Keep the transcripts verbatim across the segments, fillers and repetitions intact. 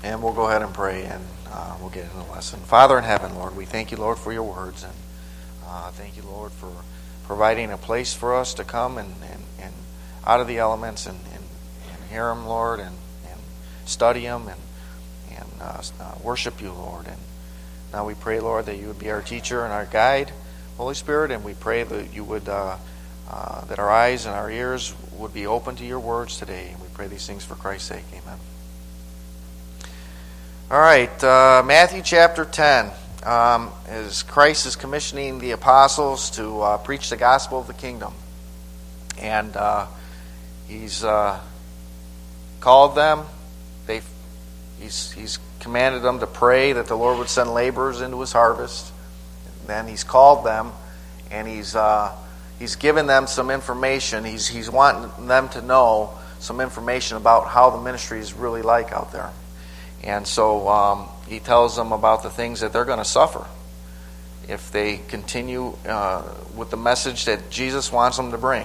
And we'll go ahead and pray, and uh, we'll get into the lesson. Father in heaven, Lord, we thank you, Lord, for your words. And uh, thank you, Lord, for providing a place for us to come and, and, and out of the elements and, and, and hear them, Lord, and, and study them and, and uh, uh, worship you, Lord. And now we pray, Lord, that you would be our teacher and our guide, Holy Spirit, and we pray that you would, uh, uh, that our eyes and our ears would be open to your words today. And we pray these things for Christ's sake. Amen. All right, uh, Matthew chapter ten. Um, as Christ is commissioning the apostles to uh, preach the gospel of the kingdom. And uh, he's uh, called them. They, he's, he's commanded them to pray that the Lord would send laborers into his harvest. And then he's called them, and he's uh, he's given them some information. He's he's wanting them to know some information about how the ministry is really like out there. And so um, he tells them about the things that they're going to suffer if they continue uh, with the message that Jesus wants them to bring.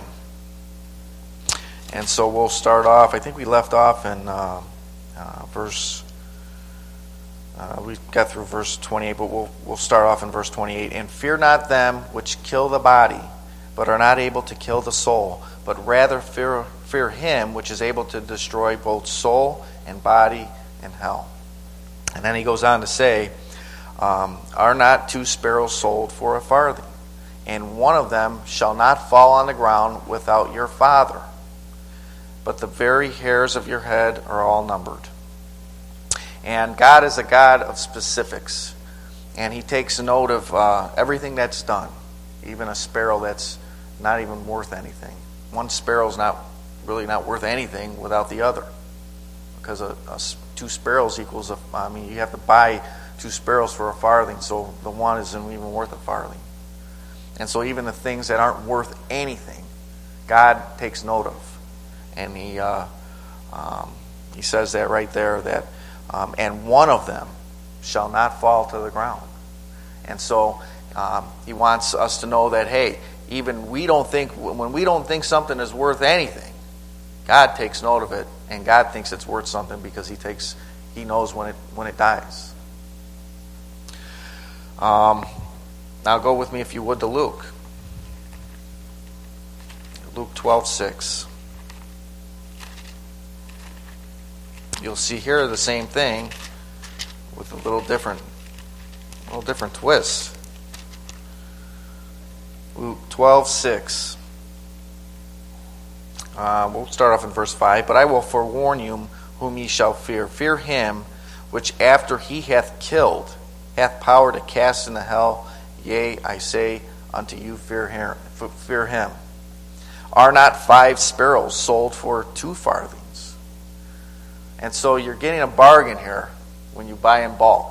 And so we'll start off. I think we left off in uh, uh, verse. Uh, we got through verse twenty-eight, but we'll we'll start off in verse twenty-eight. And fear not them which kill the body, but are not able to kill the soul, but rather fear fear him which is able to destroy both soul and body in hell. And then he goes on to say, um, are not two sparrows sold for a farthing? And one of them shall not fall on the ground without your Father. But the very hairs of your head are all numbered. And God is a God of specifics. And he takes note of uh, everything that's done. Even a sparrow that's not even worth anything. One sparrow's not really not worth anything without the other. Because a, a, two sparrows equals, a, I mean, you have to buy two sparrows for a farthing, so the one isn't even worth a farthing. And so even the things that aren't worth anything, God takes note of. And he uh, um, he says that right there, that um, and one of them shall not fall to the ground. And so um, he wants us to know that, hey, even we don't think, when we don't think something is worth anything, God takes note of it, and God thinks it's worth something because He takes, He knows when it when it dies. Um, now go with me, if you would, to Luke. Luke twelve six. You'll see here the same thing with a little different, a little different twist. Luke twelve six. Uh, we'll start off in verse five. But I will forewarn you whom ye shall fear. Fear him which after he hath killed hath power to cast into hell. Yea, I say unto you, fear him. Fear him. Are not five sparrows sold for two farthings? And so you're getting a bargain here when you buy in bulk.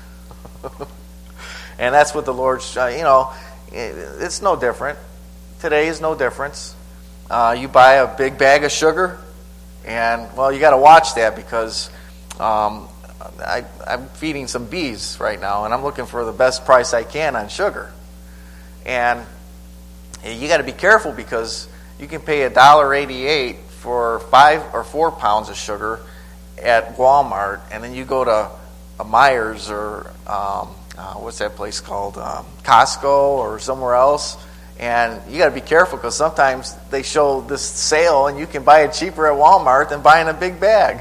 And that's what the Lord's, uh, you know, it's no different. Today is no difference. Uh, you buy a big bag of sugar, and, well, you got to watch that because um, I, I'm feeding some bees right now, and I'm looking for the best price I can on sugar. And you got to be careful because you can pay one dollar eighty-eight for five or four pounds of sugar at Walmart, and then you go to a Myers or um, uh, what's that place called, um, Costco or somewhere else. And you got to be careful because sometimes they show this sale and you can buy it cheaper at Walmart than buying a big bag.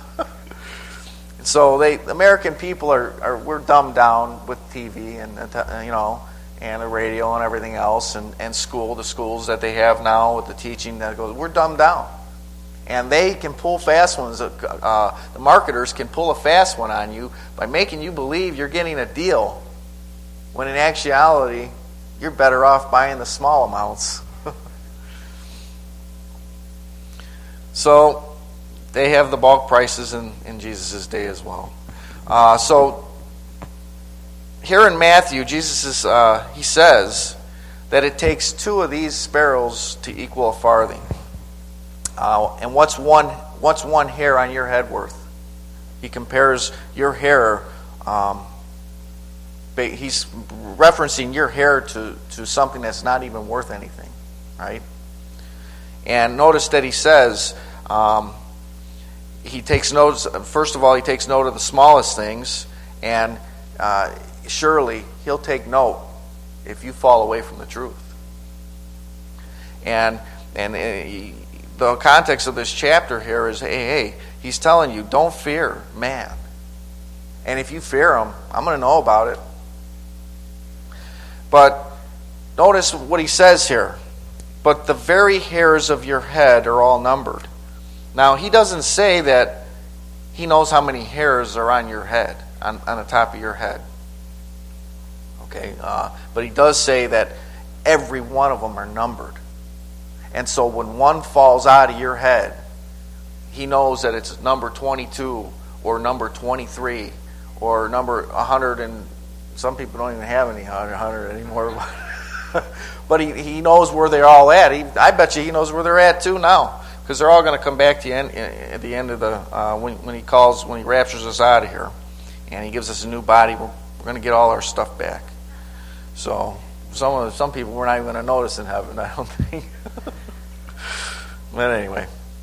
So they, American people are, are we're dumbed down with T V and you know and the radio and everything else and, and school the schools that they have now with the teaching that goes. We're dumbed down, and they can pull fast ones. Uh, the marketers can pull a fast one on you by making you believe you're getting a deal, when in actuality you're better off buying the small amounts. So they have the bulk prices in, in Jesus' day as well. Uh, so here in Matthew, Jesus is, uh, he says that it takes two of these sparrows to equal a farthing. Uh, and what's one what's one hair on your head worth? He compares your hair. Um, he's referencing your hair to, to something that's not even worth anything, right? And notice that he says, um, he takes notice. First of all, he takes note of the smallest things, and uh, surely he'll take note if you fall away from the truth. And and he, the context of this chapter here is, hey, hey, he's telling you, don't fear man. And if you fear him, I'm going to know about it. But notice what he says here. But the very hairs of your head are all numbered. Now, he doesn't say that he knows how many hairs are on your head, on, on the top of your head. Okay, uh, but he does say that every one of them are numbered. And so when one falls out of your head, he knows that it's number twenty-two or number twenty-three or number one hundred, and some people don't even have any one hundred anymore. But he, he knows where they're all at. He, I bet you he knows where they're at too now, because they're all going to come back to the end, at the end of the uh, when when he calls when he raptures us out of here, and he gives us a new body. We're, we're going to get all our stuff back. So some of some people we're not even going to notice in heaven, I don't think. But anyway.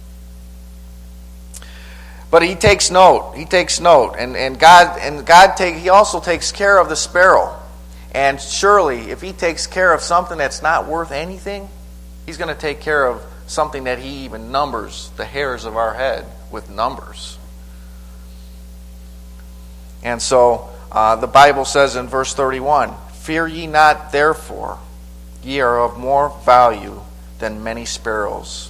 But he takes note. He takes note, and, and God and God take. He also takes care of the sparrow. And surely, if he takes care of something that's not worth anything, he's going to take care of something that he even numbers the hairs of our head with numbers. And so uh, the Bible says in verse thirty-one, "Fear ye not, therefore, ye are of more value than many sparrows."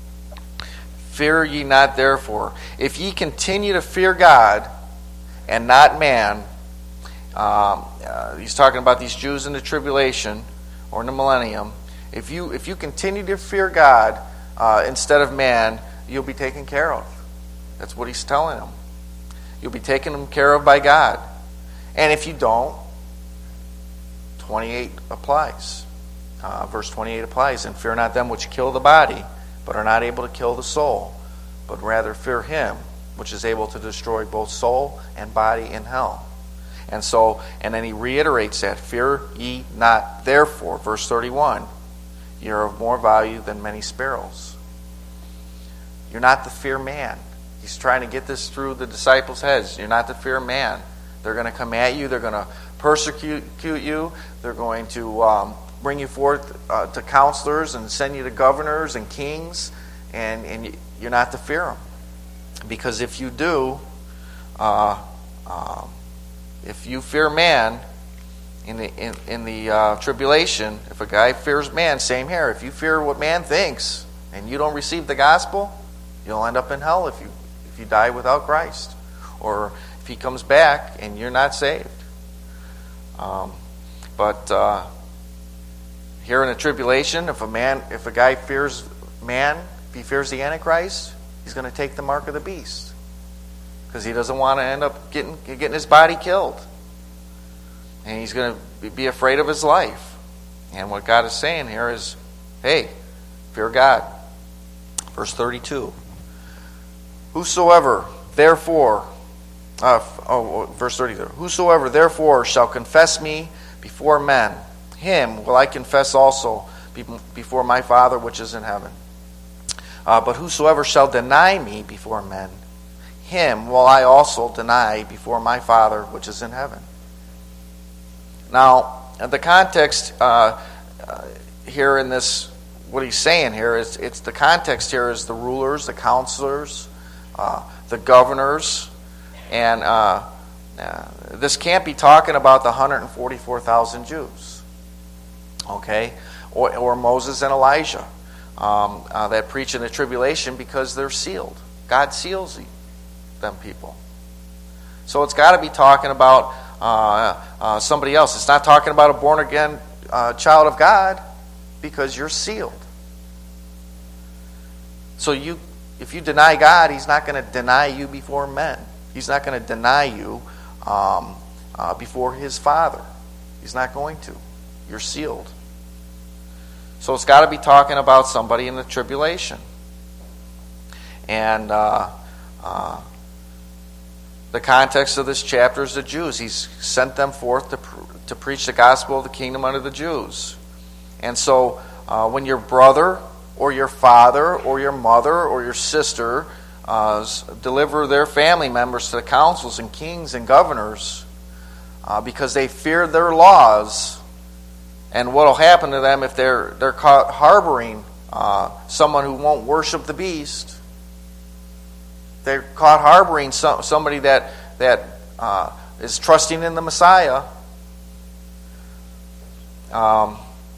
Fear ye not, therefore. If ye continue to fear God and not man, um, uh, he's talking about these Jews in the tribulation or in the millennium. If you if you continue to fear God uh, instead of man, you'll be taken care of. That's what he's telling them. You'll be taken care of by God. And if you don't, twenty-eight applies. Uh, verse twenty-eight applies. "And fear not them which kill the body, but are not able to kill the soul, but rather fear him which is able to destroy both soul and body in hell." And so, and then he reiterates that, "Fear ye not, therefore," verse thirty-one, "ye are of more value than many sparrows." You're not to fear man. He's trying to get this through the disciples' heads. You're not to fear man. They're going to come at you. They're going to persecute you. They're going to um, bring you forth uh, to counselors and send you to governors and kings, and, and you're not to fear them. Because if you do, uh, uh, if you fear man in the in, in the uh, tribulation, if a guy fears man, same here. If you fear what man thinks and you don't receive the gospel, you'll end up in hell if you if you die without Christ, or if he comes back and you're not saved. Um, but uh, here in the tribulation, if a man, if a guy fears man, if he fears the Antichrist, he's going to take the mark of the beast, because he doesn't want to end up getting getting his body killed, and he's going to be afraid of his life. And what God is saying here is, hey, fear God. Verse thirty-two. Whosoever therefore, uh, oh, verse thirty-two. Whosoever therefore shall confess me before men, him will I confess also before my Father which is in heaven. Uh, but whosoever shall deny me before men, him will I also deny before my Father which is in heaven. Now, the context uh, uh, here in this, what he's saying here is, it's the context here is the rulers, the counselors, uh, the governors, and uh, uh, this can't be talking about the one hundred forty-four thousand Jews, okay, or, or Moses and Elijah um, uh, that preach in the tribulation, because they're sealed. God seals them people. So it's got to be talking about uh, uh, somebody else. It's not talking about a born-again uh, child of God, because you're sealed. So you, if you deny God, he's not going to deny you before men. He's not going to deny you um, uh, before his Father. He's not going to. You're sealed. So it's got to be talking about somebody in the tribulation. And uh, uh, the context of this chapter is the Jews. He's sent them forth to, pr- to preach the gospel of the kingdom unto the Jews. And so uh, when your brother or your father or your mother or your sister uh, deliver their family members to the councils and kings and governors uh, because they fear their laws and what will happen to them if they're they're caught harboring uh, someone who won't worship the beast. They're caught harboring some, somebody that that uh, is trusting in the Messiah. Um,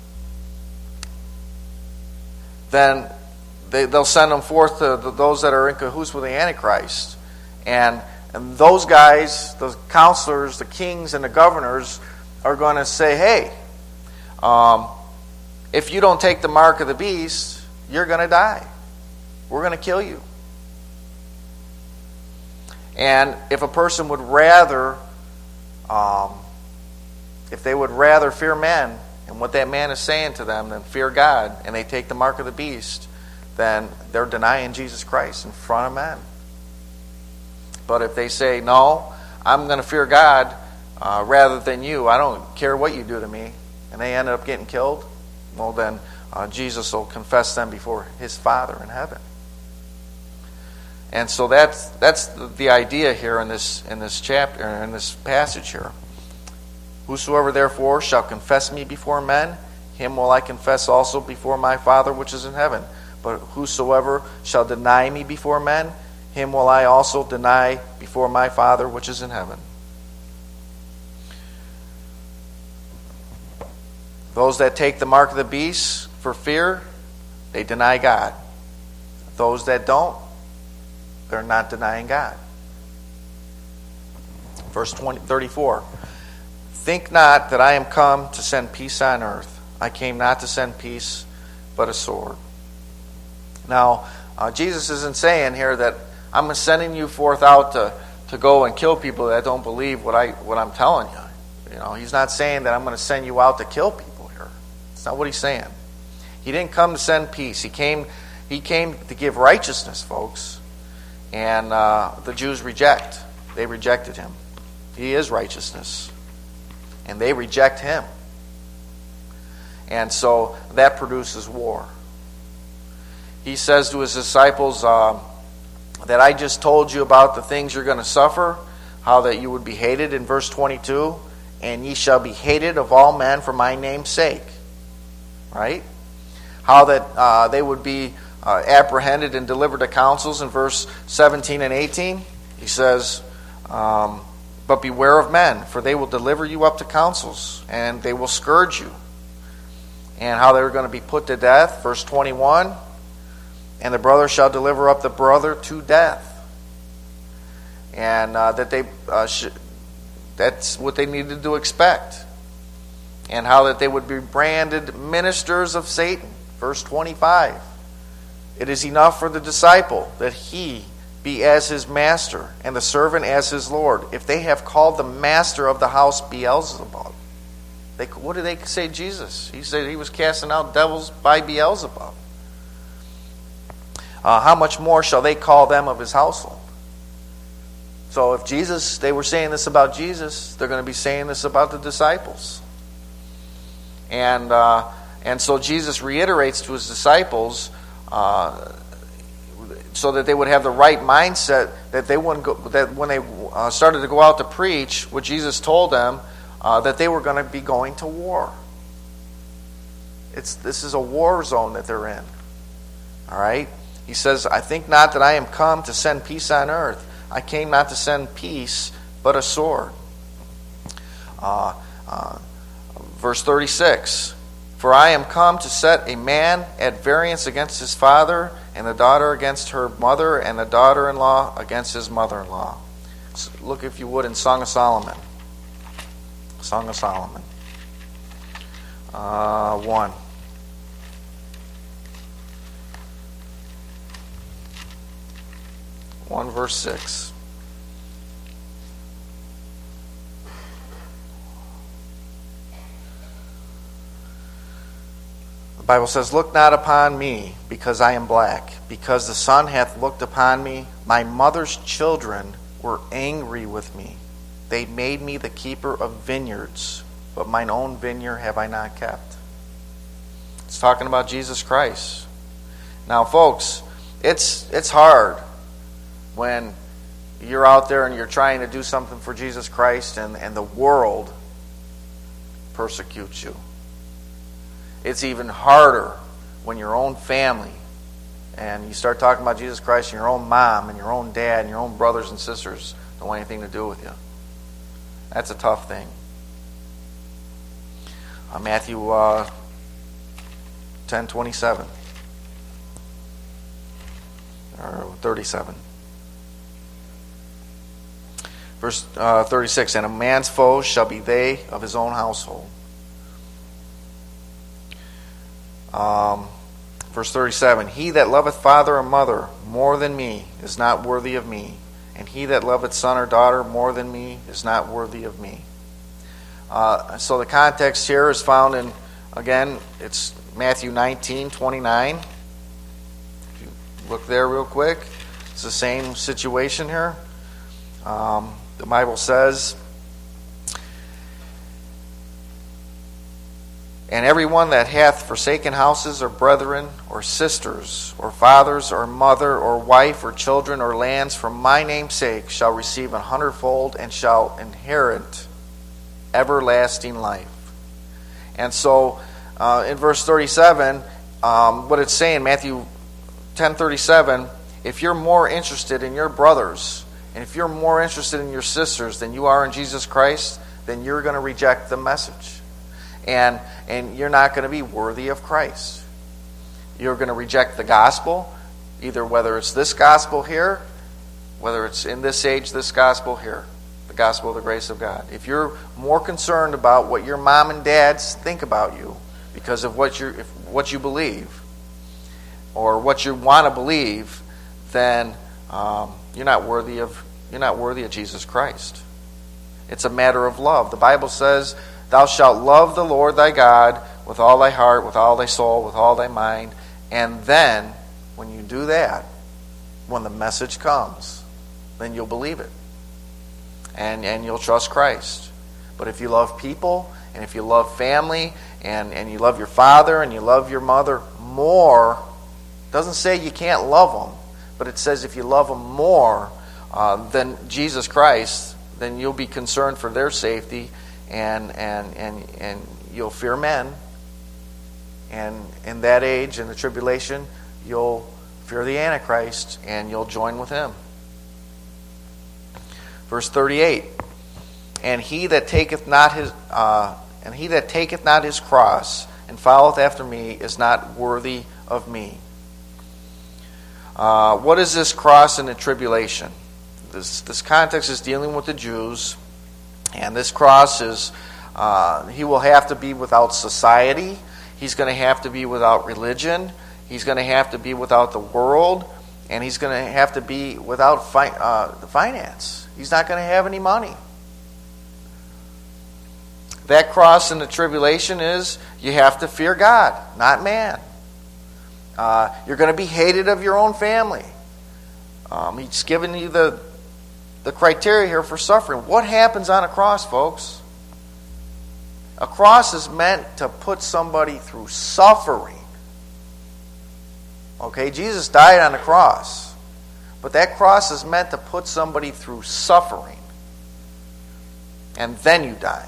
then they, they'll send them forth to the, those that are in cahoots with the Antichrist. And, and those guys, the counselors, the kings, and the governors are going to say, hey, um, if you don't take the mark of the beast, you're going to die. We're going to kill you. And if a person would rather, um, if they would rather fear men and what that man is saying to them than fear God, and they take the mark of the beast, then they're denying Jesus Christ in front of men. But if they say, no, I'm going to fear God uh, rather than you, I don't care what you do to me, and they end up getting killed, well then uh, Jesus will confess them before his Father in heaven. And so that's that's the idea here in this in this chapter, in this passage here. Whosoever therefore shall confess me before men, him will I confess also before my Father which is in heaven. But whosoever shall deny me before men, him will I also deny before my Father which is in heaven. Those that take the mark of the beast for fear, they deny God. Those that don't, they're not denying God. Verse twenty, thirty-four. Think not that I am come to send peace on earth. I came not to send peace, but a sword. Now, uh, Jesus isn't saying here that I'm sending you forth out to, to go and kill people that don't believe what, I, what I'm telling you. You know, he's not saying that I'm going to send you out to kill people here. That's not what he's saying. He didn't come to send peace. He came, he came to give righteousness, folks. And uh, the Jews reject. They rejected him. He is righteousness. And they reject him. And so that produces war. He says to his disciples uh, that I just told you about the things you're going to suffer, how that you would be hated in verse twenty-two, and ye shall be hated of all men for my name's sake. Right? How that uh, they would be Uh, apprehended and delivered to councils in verse seventeen and eighteen. He says, um, but beware of men, for they will deliver you up to councils, and they will scourge you. And how they're going to be put to death. Verse twenty-one, and the brother shall deliver up the brother to death. And uh, that they uh, sh- that's what they needed to expect. And how that they would be branded ministers of Satan. Verse twenty-five. It is enough for the disciple that he be as his master and the servant as his Lord. If they have called the master of the house Beelzebub, they, what did they say Jesus? He said he was casting out devils by Beelzebub. Uh, how much more shall they call them of his household? So if Jesus, they were saying this about Jesus, they're going to be saying this about the disciples. And uh, and so Jesus reiterates to his disciples, Uh, so that they would have the right mindset, that they wouldn't go, that when they uh, started to go out to preach what Jesus told them, uh, that they were going to be going to war. It's this is a war zone that they're in. All right. He says, "I think not that I am come to send peace on earth. I came not to send peace, but a sword." Uh, uh, verse thirty-six. For I am come to set a man at variance against his father, and the daughter against her mother, and the daughter-in-law against his mother-in-law. So look, if you would, in Song of Solomon. Song of Solomon. Uh, one. One verse six. The Bible says, look not upon me, because I am black, because the sun hath looked upon me. My mother's children were angry with me. They made me the keeper of vineyards, but mine own vineyard have I not kept. It's talking about Jesus Christ. Now, folks, it's it's hard when you're out there and you're trying to do something for Jesus Christ and, and the world persecutes you. It's even harder when your own family and you start talking about Jesus Christ and your own mom and your own dad and your own brothers and sisters don't want anything to do with you. That's a tough thing. Uh, Matthew uh, ten twenty-seven or thirty-seven. Verse uh, thirty-six, and a man's foes shall be they of his own household. Um, verse thirty-seven, he that loveth father or mother more than me is not worthy of me, and he that loveth son or daughter more than me is not worthy of me. Uh, so the context here is found in, again, it's Matthew nineteen twenty-nine. If you look there real quick, it's the same situation here. Um, the Bible says, and everyone that hath forsaken houses or brethren or sisters or fathers or mother or wife or children or lands for my name's sake shall receive an hundredfold and shall inherit everlasting life. And so uh, in verse thirty-seven, um, what it's saying, Matthew ten thirty-seven, if you're more interested in your brothers and if you're more interested in your sisters than you are in Jesus Christ, then you're going to reject the message. And and you're not going to be worthy of Christ. You're going to reject the gospel, either whether it's this gospel here, whether it's in this age, this gospel here, the gospel of the grace of God. If you're more concerned about what your mom and dads think about you because of what you if, what you believe or what you want to believe, then um, you're not worthy of you're not worthy of Jesus Christ. It's a matter of love. The Bible says, thou shalt love the Lord thy God with all thy heart, with all thy soul, with all thy mind. And then, when you do that, when the message comes, then you'll believe it. And and you'll trust Christ. But if you love people, and if you love family, and, and you love your father, and you love your mother more, it doesn't say you can't love them, but it says if you love them more uh, than Jesus Christ, then you'll be concerned for their safety, and and and and you'll fear men. And in that age, in the tribulation, you'll fear the Antichrist, and you'll join with him. Verse thirty-eight, and he that taketh not his uh, and he that taketh not his cross and followeth after me is not worthy of me. Uh, what is this cross in the tribulation? This this context is dealing with the Jews, and this cross is uh, he will have to be without society. He's going to have to be without religion. He's going to have to be without the world, and he's going to have to be without fi- uh, the finance. He's not going to have any money. That cross in the tribulation is you have to fear God, not man. Uh, you're going to be hated of your own family. Um, he's given you the the criteria here for suffering. What happens on a cross, folks? A cross is meant to put somebody through suffering. Okay, Jesus died on the cross. But that cross is meant to put somebody through suffering. And then you die.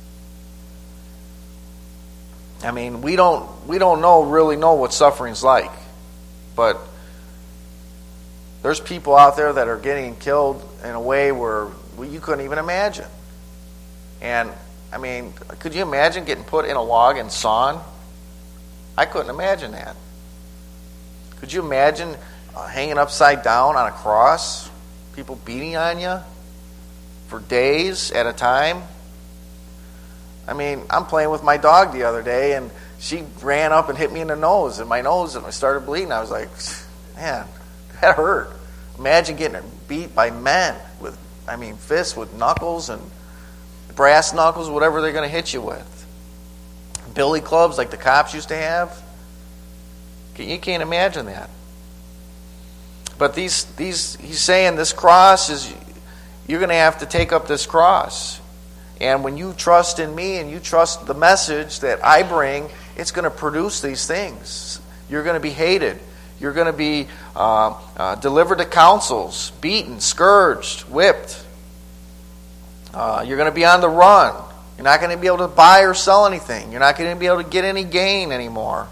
I mean, we don't we don't know really know what suffering's like. But there's people out there that are getting killed in a way where you couldn't even imagine. And I mean, could you imagine getting put in a log and sawn? I couldn't imagine that. Could you imagine uh, hanging upside down on a cross? People beating on you for days at a time? I mean, I'm playing with my dog the other day, and she ran up and hit me in the nose, and my nose, and I started bleeding. I was like, man, that hurt. Imagine getting beat by men with, I mean, fists with knuckles and brass knuckles, whatever they're going to hit you with. Billy clubs like the cops used to have. You can't imagine that. But these, these, he's saying this cross is, you're going to have to take up this cross. And when you trust in me and you trust the message that I bring, it's going to produce these things. You're going to be hated. You're going to be uh, uh, delivered to councils, beaten, scourged, whipped. Uh, you're going to be on the run. You're not going to be able to buy or sell anything. You're not going to be able to get any gain anymore.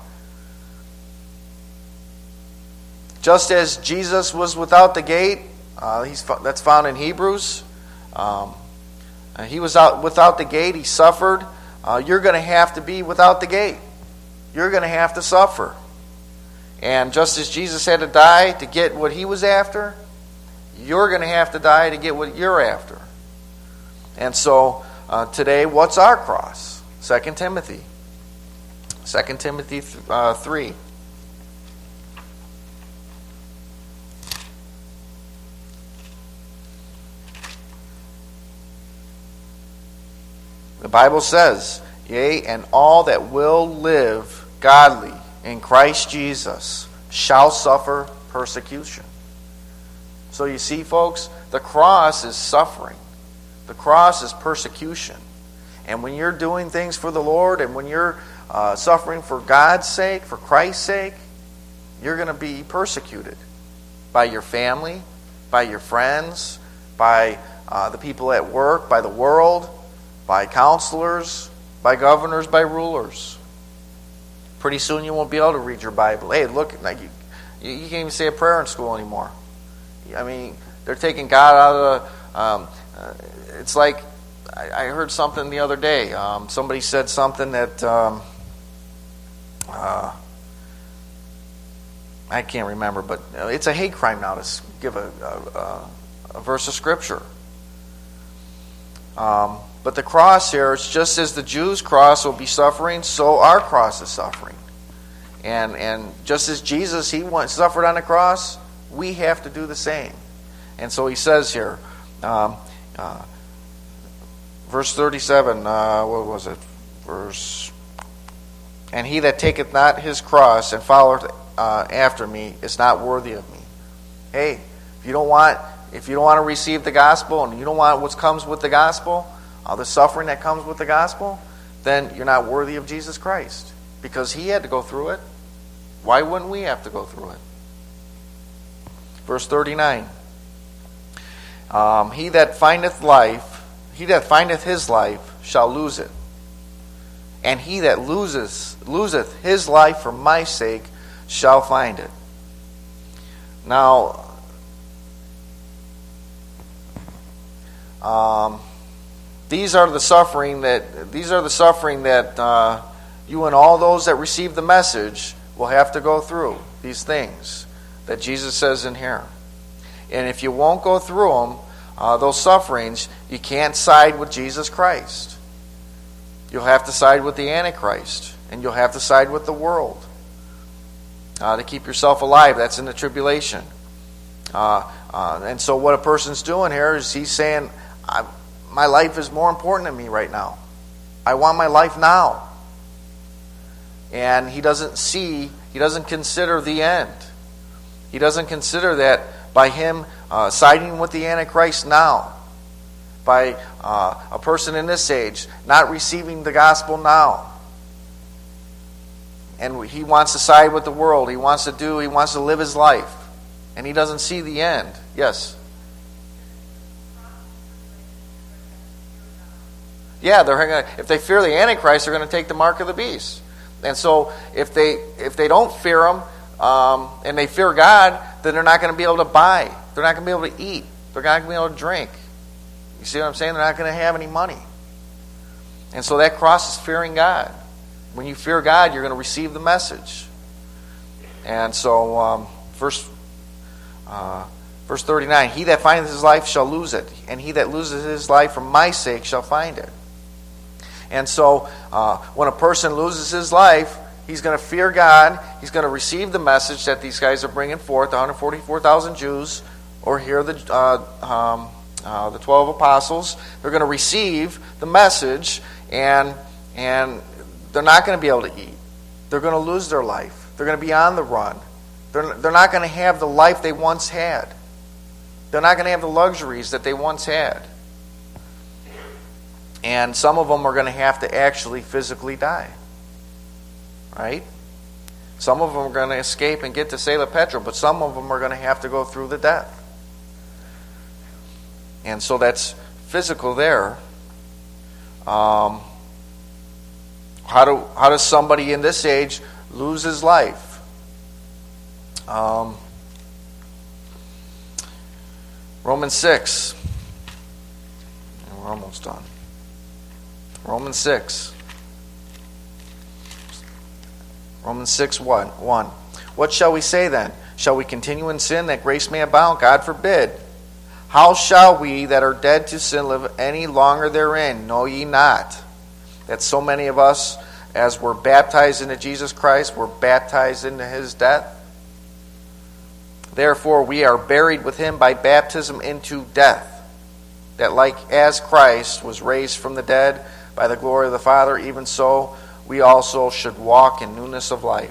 Just as Jesus was without the gate, uh, he's, that's found in Hebrews. Um, he was out without the gate. He suffered. Uh, you're going to have to be without the gate. You're going to have to suffer. And just as Jesus had to die to get what he was after, you're going to have to die to get what you're after. And so uh, today, what's our cross? Second Timothy. Second Timothy uh, three. The Bible says, yea, and all that will live godly in Christ Jesus shall suffer persecution. So you see, folks, the cross is suffering. The cross is persecution. And when you're doing things for the Lord, and when you're uh, suffering for God's sake, for Christ's sake, you're going to be persecuted by your family, by your friends, by uh, the people at work, by the world, by counselors, by governors, by rulers. Pretty soon you won't be able to read your Bible. Hey, look, like you, you can't even say a prayer in school anymore. I mean, they're taking God out of the... Um, uh, it's like, I, I heard something the other day. Um, somebody said something that... Um, uh, I can't remember, but it's a hate crime now to give a, a, a verse of Scripture. Um... But the cross here, it's just as the Jews' cross will be suffering, so our cross is suffering. And and just as Jesus, he went, suffered on the cross, we have to do the same. And so he says here, um, uh, verse thirty-seven, uh, what was it? Verse, and he that taketh not his cross and followeth uh, after me is not worthy of me. Hey, if you don't want, if you don't want to receive the gospel and you don't want what comes with the gospel, all the suffering that comes with the gospel, then you're not worthy of Jesus Christ. Because he had to go through it. Why wouldn't we have to go through it? Verse thirty-nine. Um, he that findeth life, he that findeth his life shall lose it. And he that loses, loseth his life for my sake shall find it. Now, um... These are the suffering that these are the suffering that uh, you and all those that receive the message will have to go through. These things that Jesus says in here, and if you won't go through them, uh, those sufferings, you can't side with Jesus Christ. You'll have to side with the Antichrist, and you'll have to side with the world uh, to keep yourself alive. That's in the tribulation. Uh, uh, and so, what a person's doing here is he's saying, I'm, my life is more important than me right now. I want my life now. And he doesn't see, he doesn't consider the end. He doesn't consider that by him uh, siding with the Antichrist now, by uh, a person in this age not receiving the gospel now. And he wants to side with the world. He wants to do, he wants to live his life. And he doesn't see the end. Yes? Yeah, they're gonna, if they fear the Antichrist, they're going to take the mark of the beast. And so, if they if they don't fear him um, and they fear God, then they're not going to be able to buy. They're not going to be able to eat. They're not going to be able to drink. You see what I'm saying? They're not going to have any money. And so that cross is fearing God. When you fear God, you're going to receive the message. And so, um, verse uh, verse thirty-nine: He that findeth his life shall lose it, and he that loses his life for my sake shall find it. And so, uh, when a person loses his life, he's going to fear God. He's going to receive the message that these guys are bringing forth, the one hundred forty-four thousand Jews, or here the uh, um, uh, the twelve apostles. They're going to receive the message, and and they're not going to be able to eat. They're going to lose their life. They're going to be on the run. They're they're not going to have the life they once had. They're not going to have the luxuries that they once had. And some of them are going to have to actually physically die. Right? Some of them are going to escape and get to Sela Petra, but some of them are going to have to go through the death. And so that's physical there. Um, how do how does somebody in this age lose his life? Um, Romans six. And we're almost done. Romans six. Romans six, one. one. What shall we say then? Shall we continue in sin that grace may abound? God forbid. How shall we that are dead to sin live any longer therein? Know ye not that so many of us, as were baptized into Jesus Christ, were baptized into his death? Therefore we are buried with him by baptism into death, that like as Christ was raised from the dead by the glory of the Father, even so we also should walk in newness of life.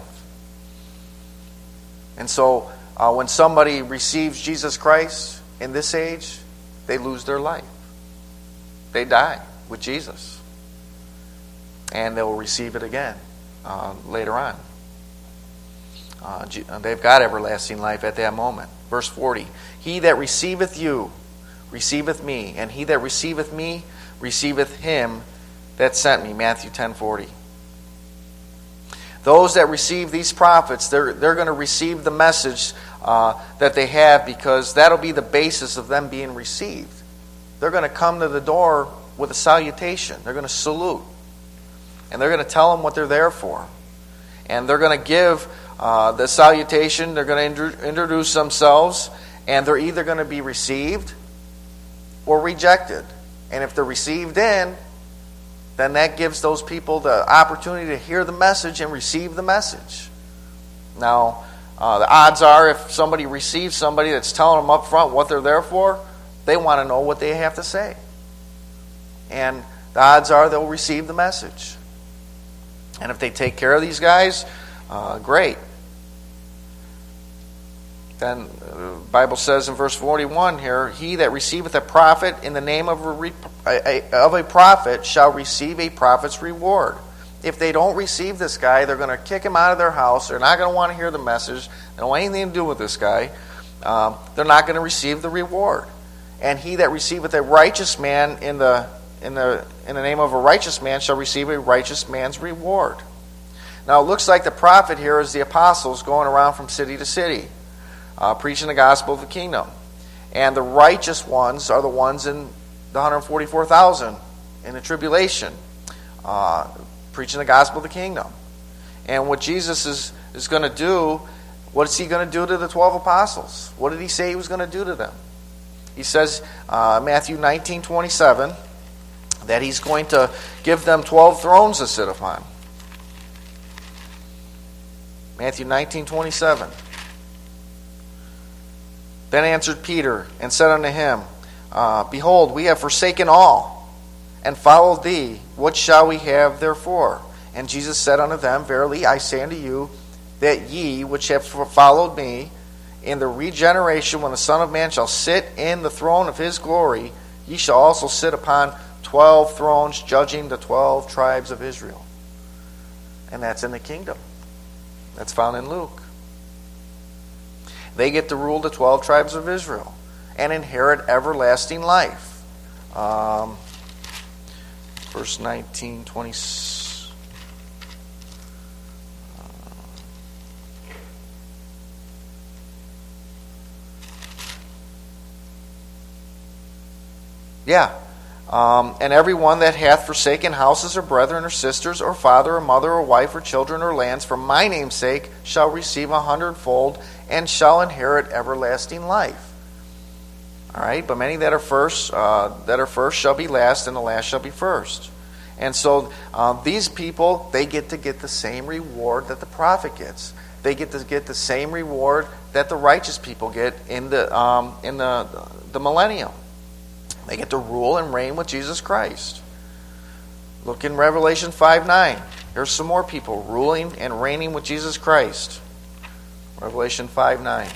And so uh, when somebody receives Jesus Christ in this age, they lose their life. They die with Jesus. And they will receive it again uh, later on. Uh, they've got everlasting life at that moment. Verse forty, he that receiveth you receiveth me, and he that receiveth me receiveth him that sent me. Matthew ten forty. Those that receive these prophets, they're, they're going to receive the message uh, that they have, because that'll be the basis of them being received. They're going to come to the door with a salutation. They're going to salute. And they're going to tell them what they're there for. And they're going to give uh, the salutation. They're going to intro- introduce themselves. And they're either going to be received or rejected. And if they're received in, then that gives those people the opportunity to hear the message and receive the message. Now, uh, the odds are if somebody receives somebody that's telling them up front what they're there for, they want to know what they have to say. And the odds are they'll receive the message. And if they take care of these guys, uh, great. Then the Bible says in verse forty-one here, he that receiveth a prophet in the name of a, re- a, a, of a prophet shall receive a prophet's reward. If they don't receive this guy, they're going to kick him out of their house. They're not going to want to hear the message. They don't want anything to do with this guy. Um, they're not going to receive the reward. And he that receiveth a righteous man in the in the in the name of a righteous man shall receive a righteous man's reward. Now it looks like the prophet here is the apostles going around from city to city, Uh, preaching the gospel of the kingdom. And the righteous ones are the ones in the one hundred forty-four thousand in the tribulation, uh, preaching the gospel of the kingdom. And what Jesus is, is going to do, what is he going to do to the twelve apostles? What did he say he was going to do to them? He says, uh, Matthew nineteen twenty-seven, that he's going to give them twelve thrones to sit upon. Matthew nineteen twenty-seven. Then answered Peter and said unto him, uh, Behold, we have forsaken all, and followed thee. What shall we have therefore? And Jesus said unto them, Verily I say unto you, that ye which have followed me, in the regeneration, when the Son of Man shall sit in the throne of his glory, ye shall also sit upon twelve thrones, judging the twelve tribes of Israel. And that's in the kingdom. That's found in Luke. They get to rule the twelve tribes of Israel and inherit everlasting life. Um, verse nineteen, twenty. Uh, yeah. Um, and every one that hath forsaken houses or brethren or sisters or father or mother or wife or children or lands for my name's sake shall receive a hundredfold and shall inherit everlasting life. All right, but many that are first, uh, that are first shall be last, and the last shall be first. And so uh, these people, they get to get the same reward that the prophet gets. They get to get the same reward that the righteous people get in the um, in the the millennium. They get to rule and reign with Jesus Christ. Look in Revelation five nine. There's some more people ruling and reigning with Jesus Christ. Revelation five nine.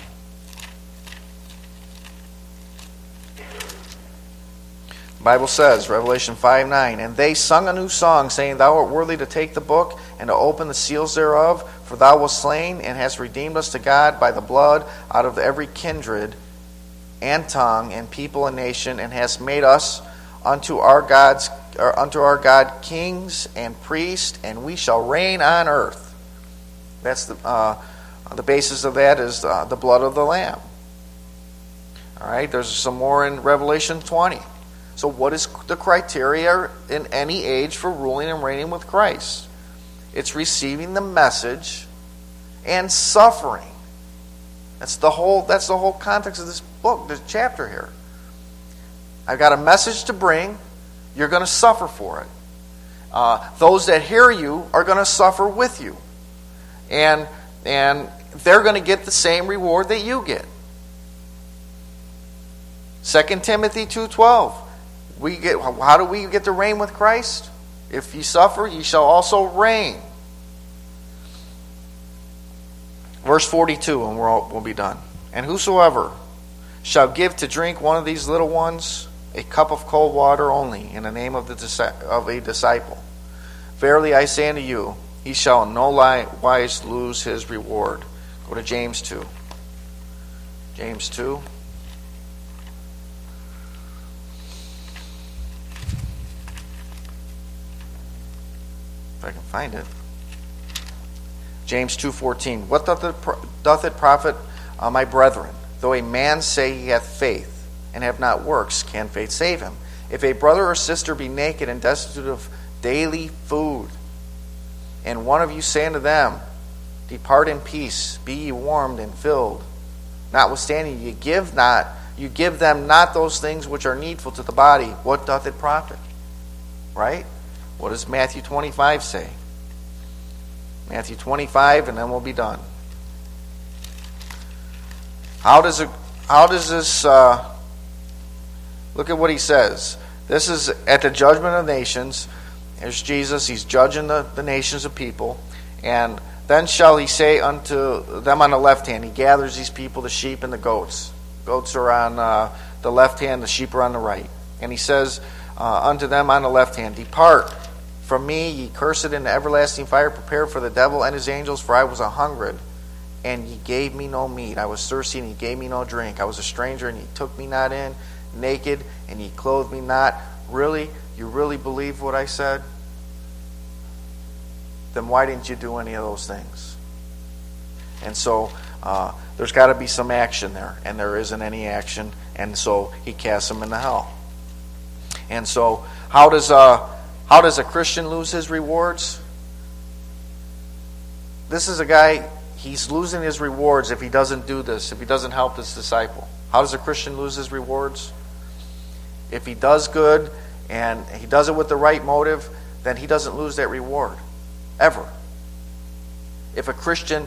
The Bible says, Revelation five nine, and they sung a new song, saying, Thou art worthy to take the book and to open the seals thereof, for thou wast slain and hast redeemed us to God by the blood out of every kindred and tongue and people and nation, and hast made us unto our God's or unto our God kings and priests, and we shall reign on earth. That's the uh, the basis of that is uh, the blood of the Lamb. All right, there's some more in Revelation twenty. So what is the criteria in any age for ruling and reigning with Christ? It's receiving the message and suffering. That's the whole that's the whole context of this book, this chapter here. I've got a message to bring. You're going to suffer for it. Uh, those that hear you are going to suffer with you. And, and they're going to get the same reward that you get. Second Timothy two twelve. We get, how do we get to reign with Christ? If ye suffer, ye shall also reign. Verse forty-two, and we're all, we'll be done. And whosoever shall give to drink one of these little ones a cup of cold water only in the name of, the, of a disciple, verily I say unto you, he shall in no wise lose his reward. Go to James two. James two. If I can find it. James two fourteen. What doth it, doth it profit, uh, my brethren, though a man say he hath faith, and have not works, can faith save him? If a brother or sister be naked and destitute of daily food, and one of you say unto them, Depart in peace, be ye warmed and filled, notwithstanding you give not, you give them not those things which are needful to the body, what doth it profit? Right? What does Matthew twenty-five say? Matthew twenty-five, and then we'll be done. How does it? How does this? Uh, look at what he says. This is at the judgment of nations. There's Jesus. He's judging the, the nations of people, and then shall he say unto them on the left hand. He gathers these people, the sheep and the goats. Goats are on uh, the left hand. The sheep are on the right. And he says uh, unto them on the left hand, Depart from me, ye cursed, into everlasting fire, prepared for the devil and his angels. For I was a hungered, and ye gave me no meat. I was thirsty, and ye gave me no drink. I was a stranger, and ye took me not in. Naked, and ye clothed me not. Really? You really believe what I said? Then why didn't you do any of those things? And so uh, there's got to be some action there, and there isn't any action, and so he casts them into hell. And so how does uh, how does a Christian lose his rewards? This is a guy, he's losing his rewards if he doesn't do this, if he doesn't help this disciple. How does a Christian lose his rewards? If he does good and he does it with the right motive, then he doesn't lose that reward. Ever. If a Christian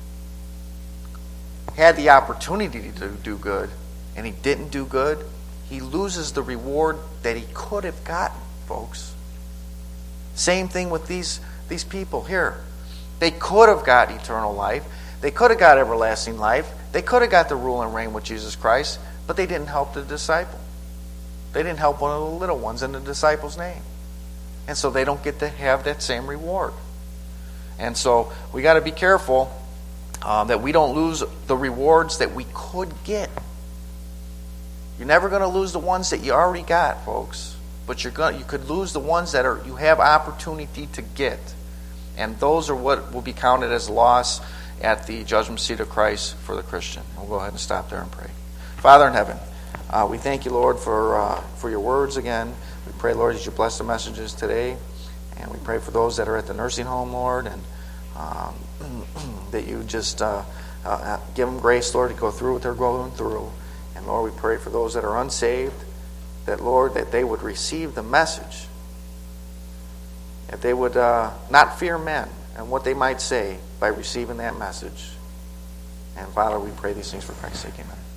had the opportunity to do good and he didn't do good, he loses the reward that he could have gotten, folks. Same thing with these, these people here. They could have got eternal life. They could have got everlasting life. They could have got the rule and reign with Jesus Christ, but they didn't help the disciple. They didn't help one of the little ones in the disciple's name. And so they don't get to have that same reward. And so we got to be careful uh, that we don't lose the rewards that we could get. You're never going to lose the ones that you already got, folks. But you're going you could lose the ones that are you have opportunity to get. And those are what will be counted as loss at the judgment seat of Christ for the Christian. We'll go ahead and stop there and pray. Father in heaven, uh, we thank you, Lord, for uh, for your words again. We pray, Lord, that you bless the messages today. And we pray for those that are at the nursing home, Lord, and um, that you just uh, uh, give them grace, Lord, to go through what they're going through. And, Lord, we pray for those that are unsaved, that, Lord, that they would receive the message, that they would uh, not fear men and what they might say by receiving that message. And, Father, we pray these things for Christ's sake. Amen.